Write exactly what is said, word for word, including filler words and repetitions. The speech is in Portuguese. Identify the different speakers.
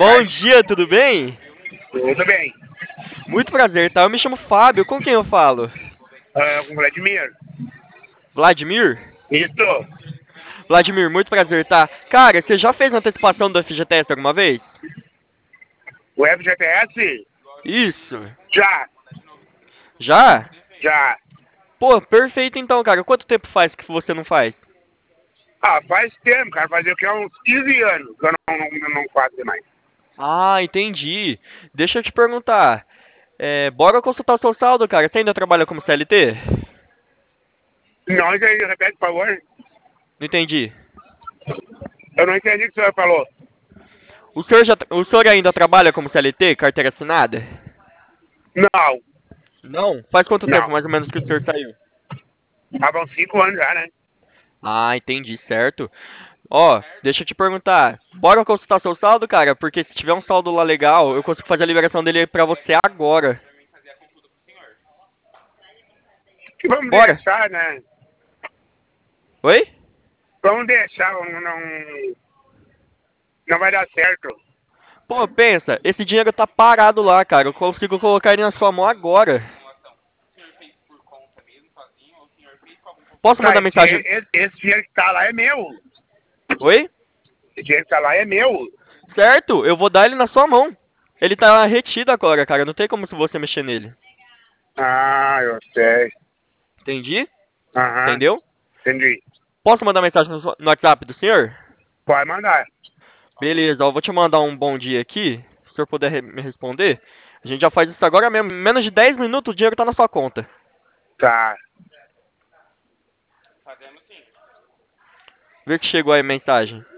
Speaker 1: Bom dia, tudo bem?
Speaker 2: Tudo bem.
Speaker 1: Muito prazer, tá? Eu me chamo Fábio, com quem eu falo?
Speaker 2: Ah, com Vladimir.
Speaker 1: Vladimir?
Speaker 2: Isso.
Speaker 1: Vladimir, muito prazer, tá? Cara, você já fez antecipação do F G T S alguma vez?
Speaker 2: O F G T S?
Speaker 1: Isso.
Speaker 2: Já.
Speaker 1: Já?
Speaker 2: Já.
Speaker 1: Pô, perfeito então, cara. Quanto tempo faz que você não faz?
Speaker 2: Ah, faz tempo, cara. Fazia o que? Uns quinze anos que eu não, não, não faço mais.
Speaker 1: Ah, entendi. Deixa eu te perguntar. É, bora consultar o seu saldo, cara. Você ainda trabalha como C L T?
Speaker 2: Não, isso aí, repete, por favor.
Speaker 1: Não entendi.
Speaker 2: Eu não entendi o que o senhor falou.
Speaker 1: O senhor, já, o senhor ainda trabalha como C L T, carteira assinada?
Speaker 2: Não.
Speaker 1: Não? Faz quanto tempo
Speaker 2: Não.
Speaker 1: mais ou menos que o senhor saiu?
Speaker 2: Há uns cinco anos já, né?
Speaker 1: Ah, entendi, certo. Ó, deixa eu te perguntar. Bora consultar seu saldo, cara? Porque se tiver um saldo lá legal, eu consigo fazer a liberação dele pra você agora.
Speaker 2: Que vamos
Speaker 1: Bora?
Speaker 2: deixar, né?
Speaker 1: Oi?
Speaker 2: Vamos deixar, não, não, não vai dar certo.
Speaker 1: Pô, pensa, esse dinheiro tá parado lá, cara. Eu consigo colocar ele na sua mão agora. Posso
Speaker 2: Tá,
Speaker 1: mandar
Speaker 2: esse,
Speaker 1: mensagem?
Speaker 2: esse, esse dinheiro que tá lá é meu.
Speaker 1: Oi?
Speaker 2: Esse dinheiro que tá lá é meu.
Speaker 1: Certo, eu vou dar ele na sua mão. Ele tá retido agora, cara. Não tem como se você mexer nele.
Speaker 2: Ah, eu sei.
Speaker 1: Entendi?
Speaker 2: Aham,
Speaker 1: Entendeu?
Speaker 2: entendi.
Speaker 1: Posso mandar mensagem no no WhatsApp do senhor?
Speaker 2: Pode mandar.
Speaker 1: Beleza, ó, vou te mandar um bom dia aqui. Se o senhor puder re- me responder. A gente já faz isso agora mesmo. Em menos de dez minutos o dinheiro tá na sua conta.
Speaker 2: Tá.
Speaker 1: Vê que chegou aí a mensagem.